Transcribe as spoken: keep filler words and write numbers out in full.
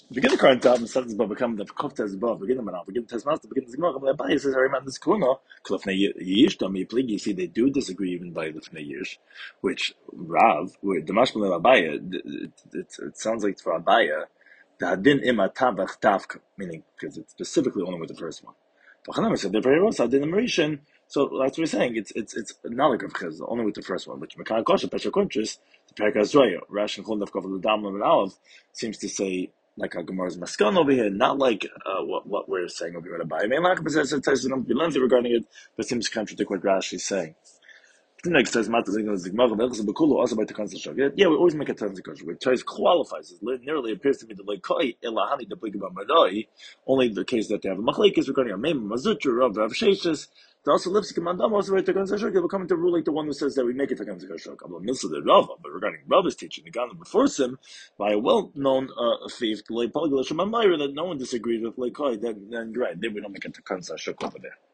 Begin the current time, starts above become the Kofta is above, begin the Manal, begin the Tasmas, begin the Zimmer, but Abai says, I remember this Kuna, Klofne Yish, Domi Pligi, you see, they do disagree even by Lifne Yish, which Rav, with the Mashmal Abaya, it, it, it sounds like for Abaya, the Hadin Ima Tabach Tavka, meaning, because it's specifically only with the first one. Tachanam said, the very Rosa, Hadin Marishan, so that's what we're saying, it's it's it's not like of Chez, only with the first one, which Mekan Kosha, Pesha Kunchis, the Perkas Roya, Rash and Chol Nefkov, the Damlam and Aleph, seems to say, like a Gemara's Maskan over here, not like uh, what what we're saying over here to buy. I mean, like it says don't be lengthy regarding it, but it seems to contradict what Rashi is saying. The next says Mata Zingel Zigmar Bekulu also by the concept. Yeah, we always make a ton of kosher. Where Toys qualifies it nearly appears to me that like Koi Ilahani the Pligaba Madai, only the case that they have a machlekes regarding a mem Mazutra Rav Rav Sheshes. The also Lipsik Mandam also by the concept. Will come into rule like the one who says that we make it to kosher. Kabbalah Milsa the Rava, but regarding Rava's teaching, the Gana before him by a well-known uh, thief, like Polyglish Mamayra, that no one disagrees with like Koi. Then then right, then we don't make it to kosher over there.